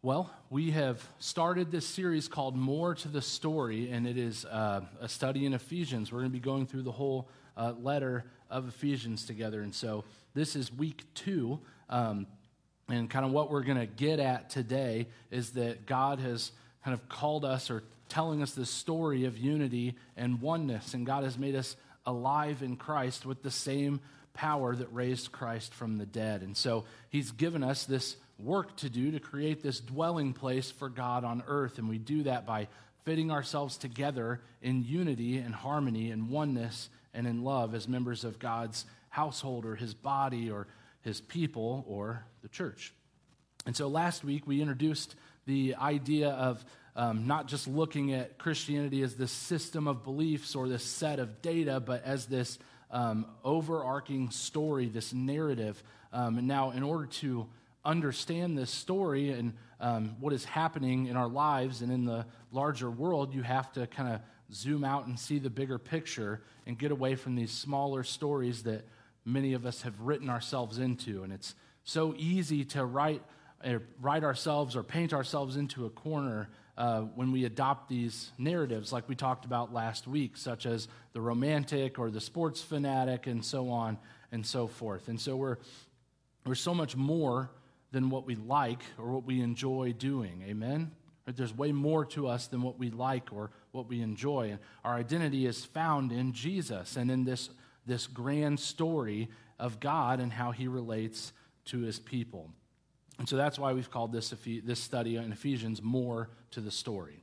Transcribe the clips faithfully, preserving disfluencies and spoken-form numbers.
Well, we have started this series called More to the Story, and it is uh, a study in Ephesians. We're going to be going through the whole uh, letter of Ephesians together, and so this is week two, um, and kind of what we're going to get at today is that God has kind of called us or telling us this story of unity and oneness, and God has made us alive in Christ with the same power that raised Christ from the dead, and so He's given us this work to do to create this dwelling place for God on earth, and we do that by fitting ourselves together in unity and harmony and oneness and in love as members of God's household or His body or His people or the church. And so last week we introduced the idea of um, not just looking at Christianity as this system of beliefs or this set of data, but as this um, overarching story, this narrative. Um, and now in order to understand this story and um, what is happening in our lives and in the larger world, you have to kind of zoom out and see the bigger picture and get away from these smaller stories that many of us have written ourselves into. And it's so easy to write, uh, write ourselves or paint ourselves into a corner uh, when we adopt these narratives like we talked about last week, such as the romantic or the sports fanatic and so on and so forth. And so we're, we're so much more than what we like or what we enjoy doing. Amen? Right? There's way more to us than what we like or what we enjoy. And our identity is found in Jesus and in this, this grand story of God and how He relates to His people. And so that's why we've called this, this study in Ephesians More to the Story.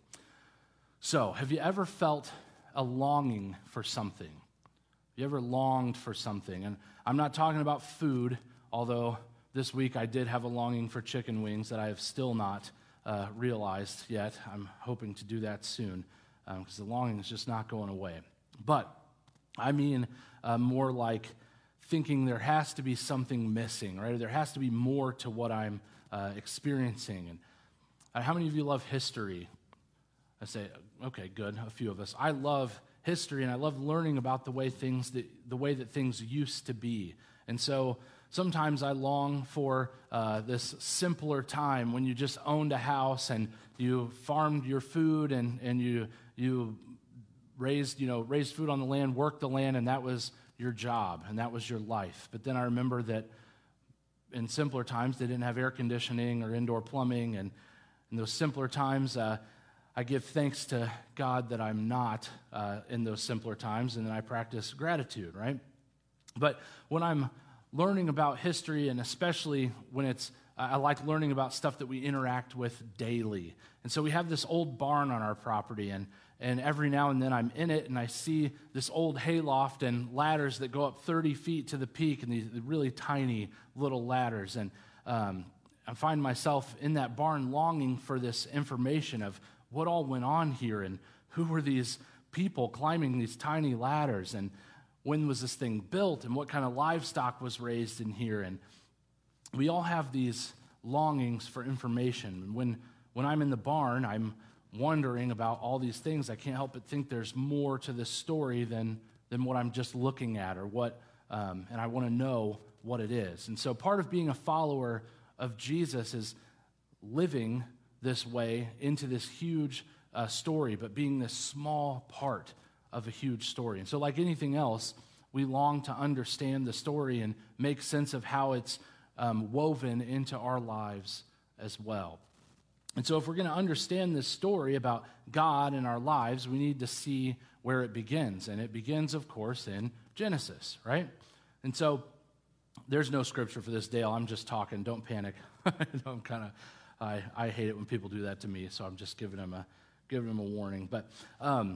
So, have you ever felt a longing for something? Have you ever longed for something? And I'm not talking about food, although this week I did have a longing for chicken wings that I have still not uh, realized yet. I'm hoping to do that soon because um, the longing is just not going away. But I mean uh, more like thinking there has to be something missing, right? Or there has to be more to what I'm uh, experiencing. And uh, how many of you love history? I say, okay, good, a few of us. I love history and I love learning about the way things that, the way that things used to be. And so sometimes I long for uh, this simpler time when you just owned a house and you farmed your food and, and you you raised you know raised food on the land, worked the land, and that was your job and that was your life. But then I remember that in simpler times they didn't have air conditioning or indoor plumbing, and in those simpler times uh, I give thanks to God that I'm not uh, in those simpler times, and then I practice gratitude, right? But when I'm learning about history, and especially when it's, I like learning about stuff that we interact with daily. And so we have this old barn on our property, and, and every now and then I'm in it, and I see this old hayloft and ladders that go up thirty feet to the peak, and these really tiny little ladders. And um, I find myself in that barn longing for this information of what all went on here, and who were these people climbing these tiny ladders, and when was this thing built, and what kind of livestock was raised in here. And we all have these longings for information. When when I'm in the barn, I'm wondering about all these things. I can't help but think there's more to this story than than what I'm just looking at, or what, um, and I want to know what it is. And so part of being a follower of Jesus is living this way into this huge uh, story, but being this small part of a huge story. And so like anything else, we long to understand the story and make sense of how it's um, woven into our lives as well. And so if we're going to understand this story about God and our lives, we need to see where it begins. And it begins, of course, in Genesis, right? And so there's no scripture for this, Dale. I'm just talking. Don't panic. I'm kind of, I, I hate it when people do that to me, so I'm just giving them a, giving them a warning. But um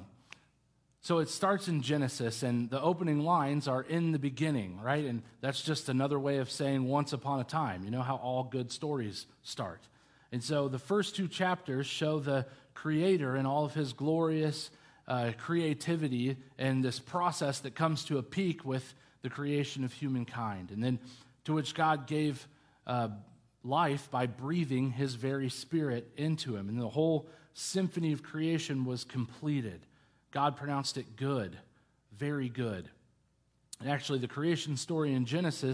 So it starts in Genesis, and the opening lines are in the beginning, right? And that's just another way of saying once upon a time. You know how all good stories start. And so the first two chapters show the Creator and all of His glorious uh, creativity and this process that comes to a peak with the creation of humankind. And then to which God gave uh, life by breathing His very Spirit into him. And the whole symphony of creation was completed. God pronounced it good, very good. And actually, the creation story in Genesis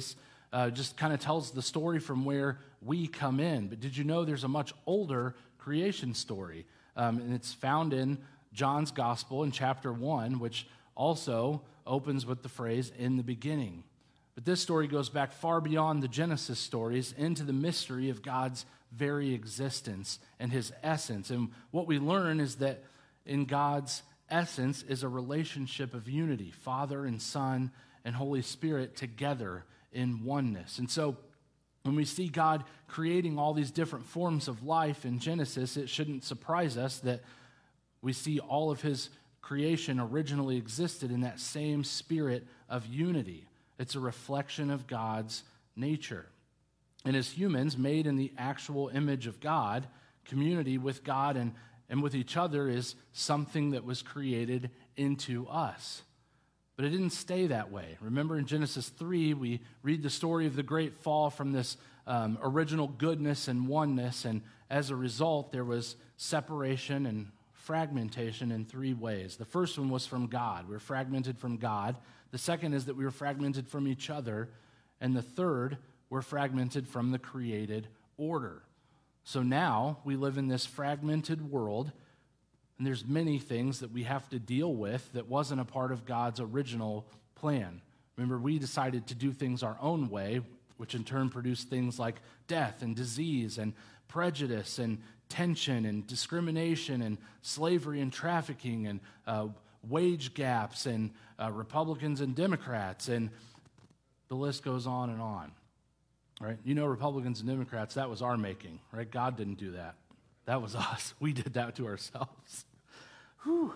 uh, just kind of tells the story from where we come in. But did you know there's a much older creation story? Um, and it's found in John's Gospel in chapter one, which also opens with the phrase, "in the beginning." But this story goes back far beyond the Genesis stories into the mystery of God's very existence and his essence. And what we learn is that in God's essence is a relationship of unity, Father and Son and Holy Spirit together in oneness. And so when we see God creating all these different forms of life in Genesis, it shouldn't surprise us that we see all of his creation originally existed in that same spirit of unity. It's a reflection of God's nature. And as humans made in the actual image of God, community with God and, and with each other is something that was created into us. But it didn't stay that way. Remember in Genesis three, we read the story of the great fall from this um, original goodness and oneness, and as a result, there was separation and fragmentation in three ways. The first one was from God. We were fragmented from God. The second is that we were fragmented from each other. And the third, we're fragmented from the created order. So now we live in this fragmented world, and there's many things that we have to deal with that wasn't a part of God's original plan. Remember, we decided to do things our own way, which in turn produced things like death and disease and prejudice and tension and discrimination and slavery and trafficking and uh, wage gaps and uh, Republicans and Democrats, and the list goes on and on, right? You know, Republicans and Democrats, that was our making, right? God didn't do that. That was us. We did that to ourselves. Whew.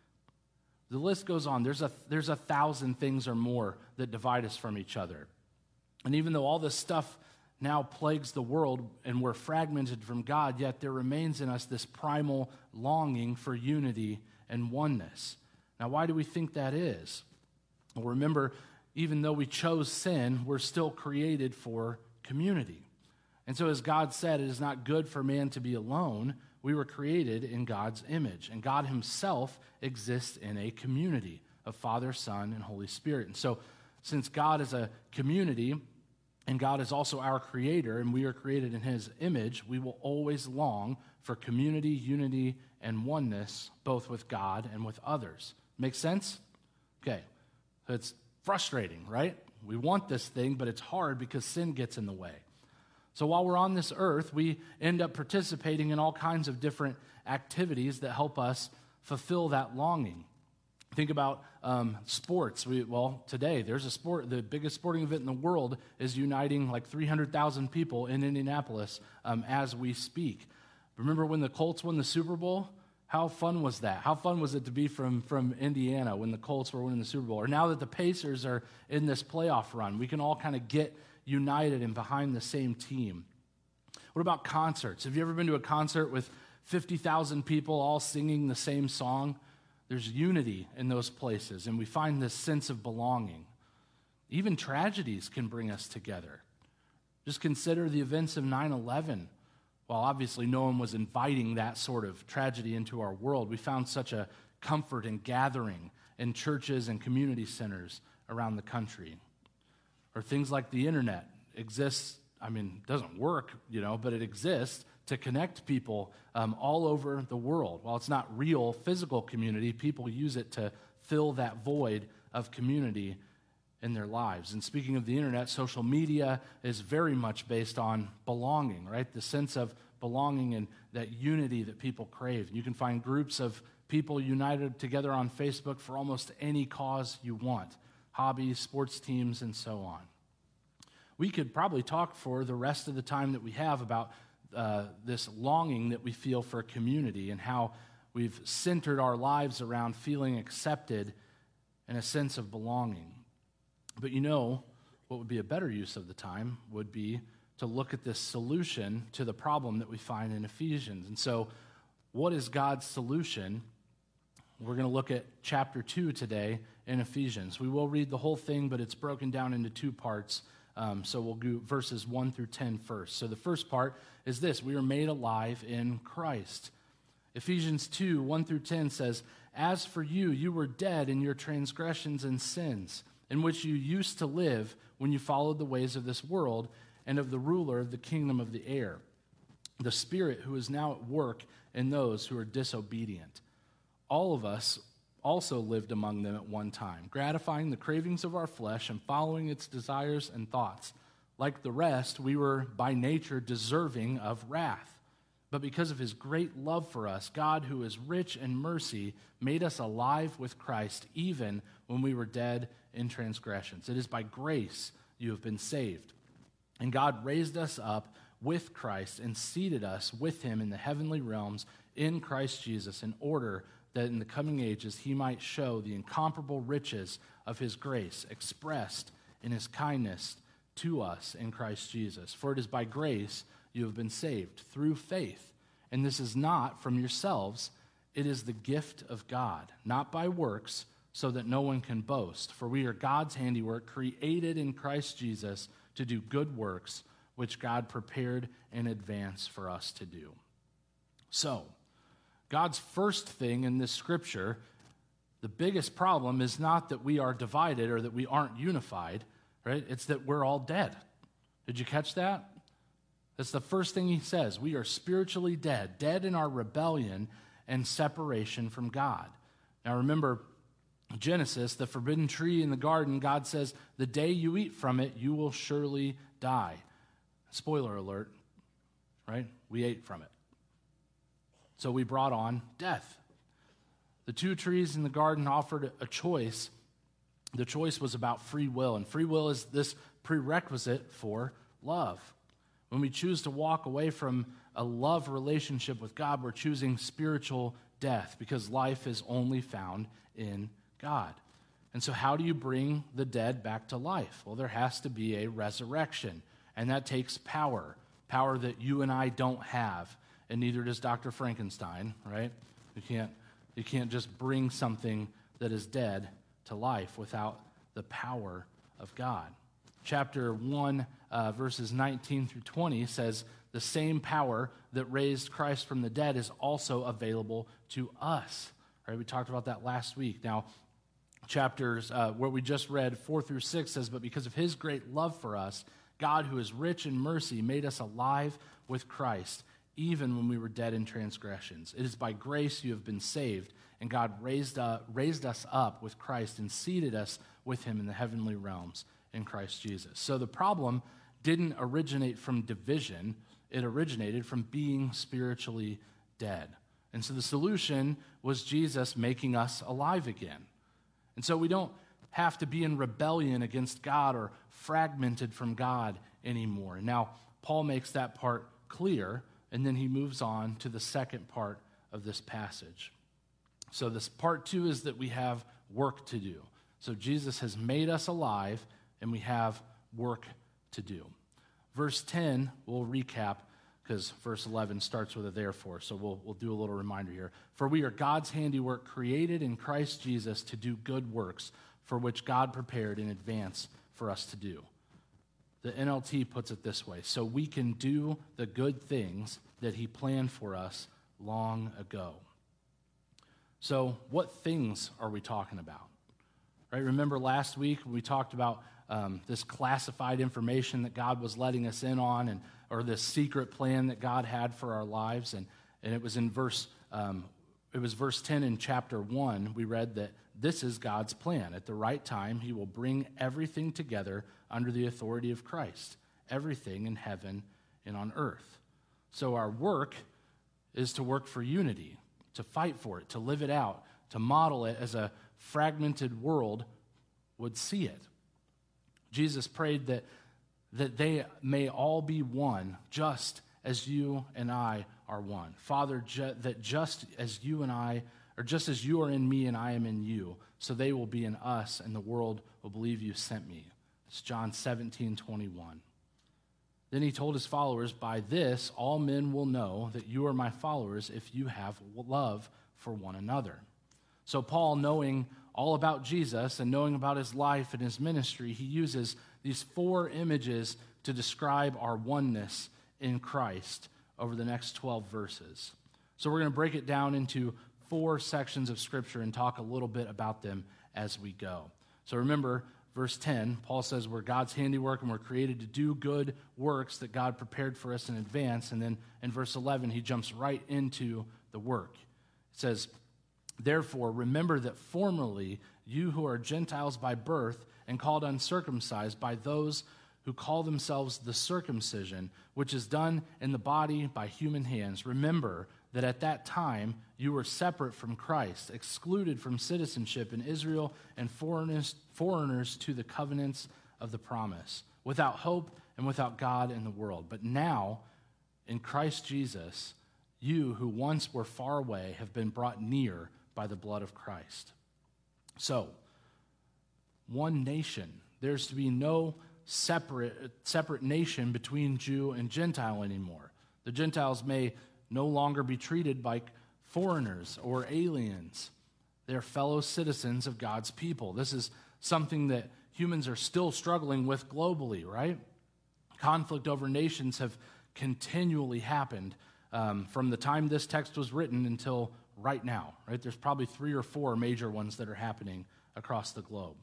The list goes on. There's a, there's a thousand things or more that divide us from each other. And even though all this stuff now plagues the world and we're fragmented from God, yet there remains in us this primal longing for unity and oneness. Now, why do we think that is? Well, remember, even though we chose sin, we're still created for community. And so as God said, it is not good for man to be alone. We were created in God's image, and God himself exists in a community of Father, Son, and Holy Spirit. And so since God is a community, and God is also our creator, and we are created in his image, we will always long for community, unity, and oneness, both with God and with others. Make sense? Okay. So it's frustrating, right? We want this thing, but it's hard because sin gets in the way. So while we're on this earth, we end up participating in all kinds of different activities that help us fulfill that longing. Think about um, sports. We, well, today, there's a sport, the biggest sporting event in the world is uniting like three hundred thousand people in Indianapolis um, as we speak. Remember when the Colts won the Super Bowl? How fun was that? How fun was it to be from, from Indiana when the Colts were winning the Super Bowl? Or now that the Pacers are in this playoff run, we can all kind of get united and behind the same team. What about concerts? Have you ever been to a concert with fifty thousand people all singing the same song? There's unity in those places, and we find this sense of belonging. Even tragedies can bring us together. Just consider the events of nine eleven. While obviously no one was inviting that sort of tragedy into our world, we found such a comfort in gathering in churches and community centers around the country. Or things like the internet exists, I mean, it doesn't work, you know, but it exists to connect people um, all over the world. While it's not real physical community, people use it to fill that void of community in their lives. And speaking of the internet, social media is very much based on belonging, right? The sense of belonging and that unity that people crave. You can find groups of people united together on Facebook for almost any cause you want. Hobbies, sports teams, and so on. We could probably talk for the rest of the time that we have about uh, this longing that we feel for community and how we've centered our lives around feeling accepted and a sense of belonging. But you know, what would be a better use of the time would be to look at this solution to the problem that we find in Ephesians. And so, what is God's solution? We're going to look at chapter two today in Ephesians. We will read the whole thing, but it's broken down into two parts. Um, so we'll do verses one through ten first. So the first part is this: we are made alive in Christ. Ephesians two, one through ten says, "As for you, you were dead in your transgressions and sins, in which you used to live when you followed the ways of this world and of the ruler of the kingdom of the air, the spirit who is now at work in those who are disobedient. All of us also lived among them at one time, gratifying the cravings of our flesh and following its desires and thoughts. Like the rest, we were by nature deserving of wrath. But because of his great love for us, God, who is rich in mercy, made us alive with Christ even when we were dead in transgressions. It is by grace you have been saved. And God raised us up with Christ and seated us with him in the heavenly realms in Christ Jesus, in order that in the coming ages he might show the incomparable riches of his grace expressed in his kindness to us in Christ Jesus. For it is by grace you have been saved through faith. And this is not from yourselves, it is the gift of God, not by works, so that no one can boast. For we are God's handiwork, created in Christ Jesus to do good works, which God prepared in advance for us to do. So, God's first thing in this scripture, the biggest problem is not that we are divided or that we aren't unified, right? It's that we're all dead. Did you catch that? That's the first thing he says. We are spiritually dead, dead in our rebellion and separation from God. Now remember, Genesis, the forbidden tree in the garden, God says, the day you eat from it, you will surely die. Spoiler alert, right? We ate from it. So we brought on death. The two trees in the garden offered a choice. The choice was about free will, and free will is this prerequisite for love. When we choose to walk away from a love relationship with God, we're choosing spiritual death because life is only found in God. And so how do you bring the dead back to life? Well, there has to be a resurrection, and that takes power, power that you and I don't have, and neither does Doctor Frankenstein, right? You can't, you can't just bring something that is dead to life without the power of God. Chapter one, uh, verses nineteen through twenty says, the same power that raised Christ from the dead is also available to us. Right? We talked about that last week. Now, chapters uh, where we just read four through six says, but because of his great love for us, God, who is rich in mercy, made us alive with Christ, even when we were dead in transgressions. It is by grace you have been saved, and God raised, up, raised us up with Christ and seated us with him in the heavenly realms in Christ Jesus. So the problem didn't originate from division. It originated from being spiritually dead. And so the solution was Jesus making us alive again. And so we don't have to be in rebellion against God or fragmented from God anymore. Now, Paul makes that part clear, and then he moves on to the second part of this passage. So this part two is that we have work to do. So Jesus has made us alive, and we have work to do. Verse ten, we'll recap, because verse eleven starts with a therefore, so we'll, we'll do a little reminder here. For we are God's handiwork, created in Christ Jesus to do good works, for which God prepared in advance for us to do. The N L T puts it this way, so we can do the good things that he planned for us long ago. So what things are we talking about? Right? Remember last week we talked about um, this classified information that God was letting us in on, and or this secret plan that God had for our lives, and and it was in verse um, it was verse ten in chapter one. We read that this is God's plan. At the right time, he will bring everything together under the authority of Christ, everything in heaven and on earth. So our work is to work for unity, to fight for it, to live it out, to model it as a fragmented world would see it. Jesus prayed that, that they may all be one, just as you and I are one. Father, ju- that just as you and I, or just as you are in me and I am in you, so they will be in us, and the world will believe you sent me. It's John seventeen twenty-one. Then he told his followers, by this all men will know that you are my followers if you have love for one another. So Paul, knowing all about Jesus and knowing about his life and his ministry, he uses these four images to describe our oneness in Christ over the next twelve verses. So we're going to break it down into four sections of Scripture and talk a little bit about them as we go. So remember, verse ten, Paul says we're God's handiwork and we're created to do good works that God prepared for us in advance. And then in verse eleven, he jumps right into the work. It says, therefore, remember that formerly you who are Gentiles by birth and called uncircumcised by those who call themselves the circumcision, which is done in the body by human hands, remember that at that time you were separate from Christ, excluded from citizenship in Israel and foreigners, foreigners to the covenants of the promise, without hope and without God in the world. But now, in Christ Jesus, you who once were far away have been brought near by the blood of Christ. So, one nation. There's to be no separate, separate nation between Jew and Gentile anymore. The Gentiles may no longer be treated like foreigners or aliens. They're fellow citizens of God's people. This is something that humans are still struggling with globally, right? Conflict over nations have continually happened um, from the time this text was written until right now, right? There's probably three or four major ones that are happening across the globe.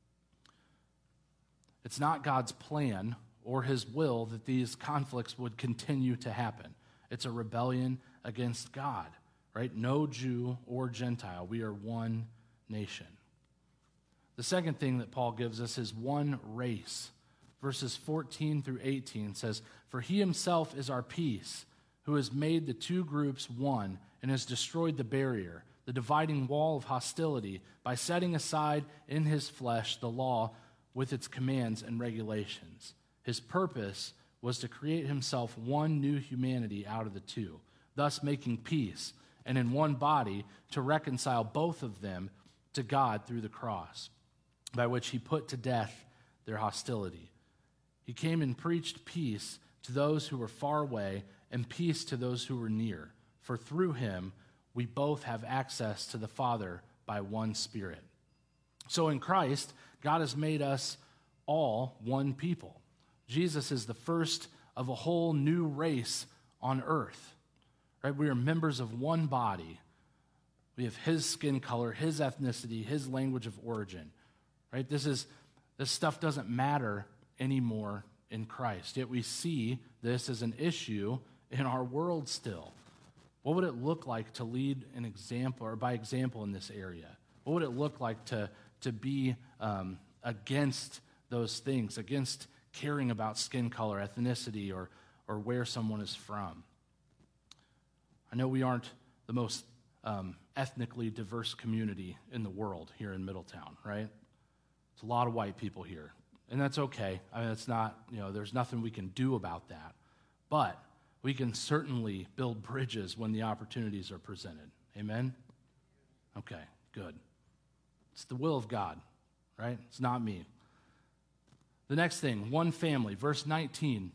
It's not God's plan or his will that these conflicts would continue to happen. It's a rebellion against God, right? No Jew or Gentile. We are one nation. The second thing that Paul gives us is one race. Verses fourteen through eighteen says, for he himself is our peace, who has made the two groups one and has destroyed the barrier, the dividing wall of hostility, by setting aside in his flesh the law with its commands and regulations. His purpose was to create himself one new humanity out of the two, thus making peace, and in one body to reconcile both of them to God through the cross, by which he put to death their hostility. He came and preached peace to those who were far away and peace to those who were near. For through him we both have access to the Father by one Spirit. So in Christ, God has made us all one people. Jesus is the first of a whole new race on earth. Right? We are members of one body. We have his skin color, his ethnicity, his language of origin. Right? This is this stuff doesn't matter anymore in Christ. Yet we see this as an issue in our world still. What would it look like to lead an example or by example in this area? What would it look like to, to be um, against those things, against caring about skin color, ethnicity, or, or where someone is from? I know we aren't the most um, ethnically diverse community in the world here in Middletown, right? It's a lot of white people here, and that's okay. I mean, it's not, you know, there's nothing we can do about that. But we can certainly build bridges when the opportunities are presented. Amen? Okay, good. It's the will of God, right? It's not me. The next thing, one family, verse nineteen.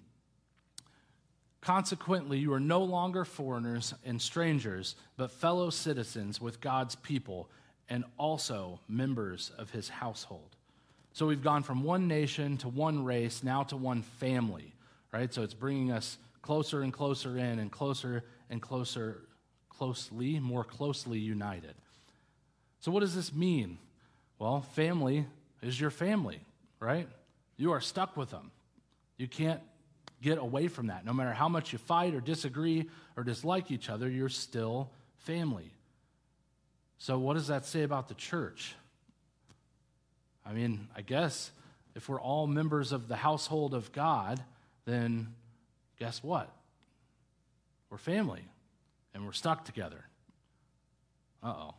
Consequently, you are no longer foreigners and strangers, but fellow citizens with God's people and also members of his household. So we've gone from one nation to one race, now to one family, right? So it's bringing us closer and closer in and closer and closer, closely, more closely united. So what does this mean? Well, family is your family, right? You are stuck with them. You can't get away from that. No matter how much you fight or disagree or dislike each other, you're still family. So what does that say about the church? I mean, I guess if we're all members of the household of God, then guess what? We're family, and we're stuck together. Uh-oh.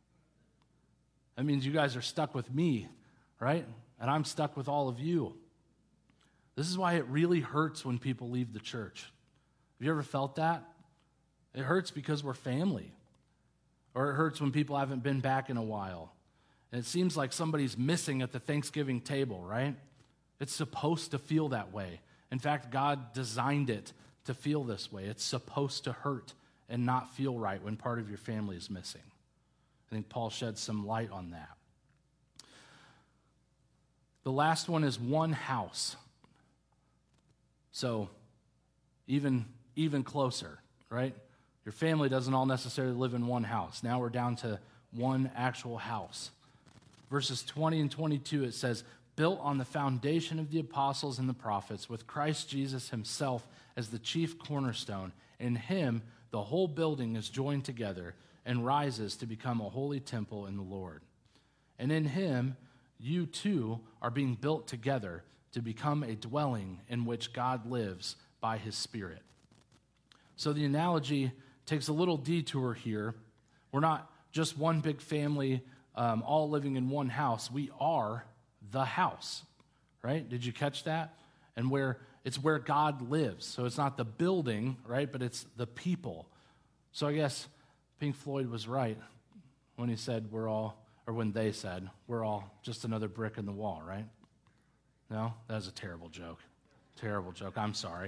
That means you guys are stuck with me, right? And I'm stuck with all of you. This is why it really hurts when people leave the church. Have you ever felt that? It hurts because we're family. Or it hurts when people haven't been back in a while. And it seems like somebody's missing at the Thanksgiving table, right? It's supposed to feel that way. In fact, God designed it to feel this way. It's supposed to hurt and not feel right when part of your family is missing. I think Paul sheds some light on that. The last one is one house. So even, even closer, right? Your family doesn't all necessarily live in one house. Now we're down to one actual house. Verses twenty and twenty-two, it says, built on the foundation of the apostles and the prophets, with Christ Jesus himself as the chief cornerstone. In him, the whole building is joined together and rises to become a holy temple in the Lord. And in him, you too are being built together to become a dwelling in which God lives by his Spirit. So the analogy takes a little detour here. We're not just one big family um, all living in one house. We are the house, right? Did you catch that? And where it's where God lives. So it's not the building, right? But it's the people. So I guess Pink Floyd was right when he said we're all, or when they said we're all just another brick in the wall, right? No? That was a terrible joke. Terrible joke. I'm sorry.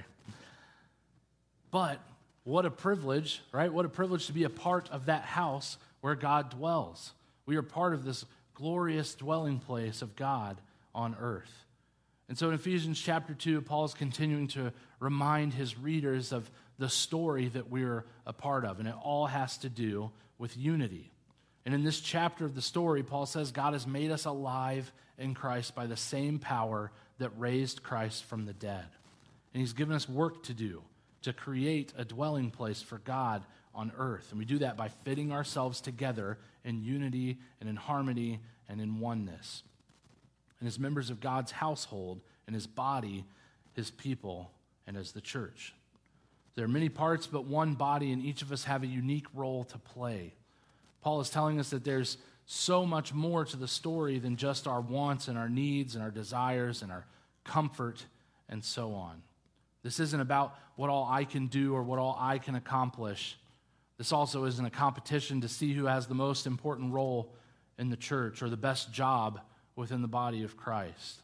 But what a privilege, right? What a privilege to be a part of that house where God dwells. We are part of this glorious dwelling place of God on earth. And so in Ephesians chapter two, Paul is continuing to remind his readers of the story that we're a part of, and it all has to do with unity. And in this chapter of the story, Paul says God has made us alive in Christ by the same power that raised Christ from the dead. And he's given us work to do to create a dwelling place for God on earth. And we do that by fitting ourselves together in unity and in harmony and in oneness. And as members of God's household and his body, his people, and as the church. There are many parts, but one body, and each of us have a unique role to play. Paul is telling us that there's so much more to the story than just our wants and our needs and our desires and our comfort and so on. This isn't about what all I can do or what all I can accomplish. This also isn't a competition to see who has the most important role in the church or the best job within the body of Christ.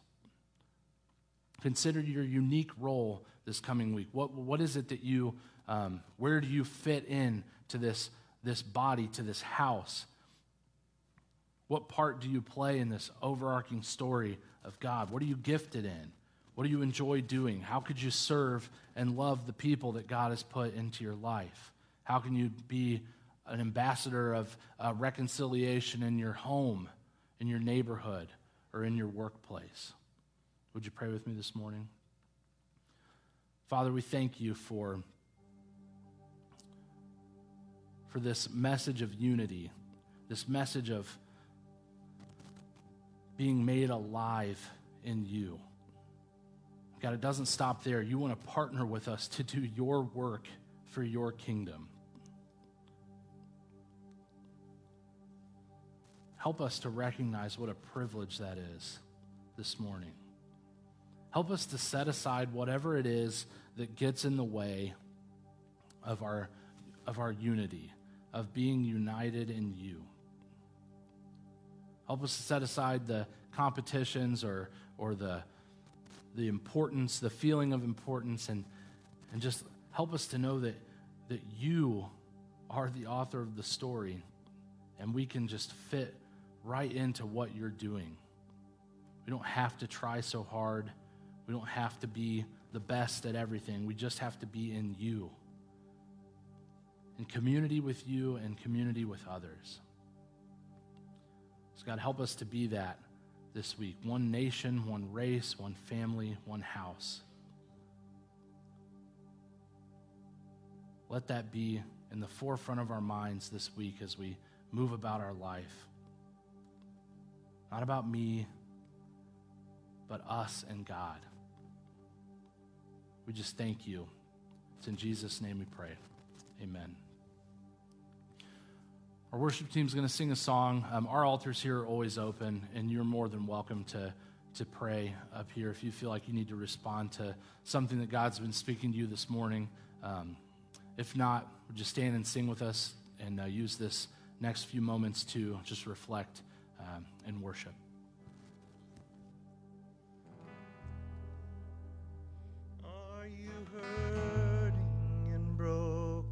Consider your unique role this coming week. What, what is it that you, um, where do you fit in to this, this body, to this house? What part do you play in this overarching story of God? What are you gifted in? What do you enjoy doing? How could you serve and love the people that God has put into your life? How can you be an ambassador of uh, reconciliation in your home, in your neighborhood, or in your workplace? Would you pray with me this morning? Father, we thank you for, for this message of unity, this message of being made alive in you. God, it doesn't stop there. You want to partner with us to do your work for your kingdom. Help us to recognize what a privilege that is this morning. Help us to set aside whatever it is that gets in the way of our, of our unity, of being united in you. Help us to set aside the competitions or, or the, the importance, the feeling of importance, and, and just help us to know that, that you are the author of the story, and we can just fit right into what you're doing. We don't have to try so hard. We don't have to be the best at everything. We just have to be in you, in community with you and community with others. So God, help us to be that this week. One nation, one race, one family, one house. Let that be in the forefront of our minds this week as we move about our life. Not about me, but us and God. We just thank you. It's in Jesus' name we pray. Amen. Our worship team is going to sing a song. Um, our altars here are always open, and you're more than welcome to, to pray up here if you feel like you need to respond to something that God's been speaking to you this morning. Um, if not, just stand and sing with us and uh, use this next few moments to just reflect um, and worship.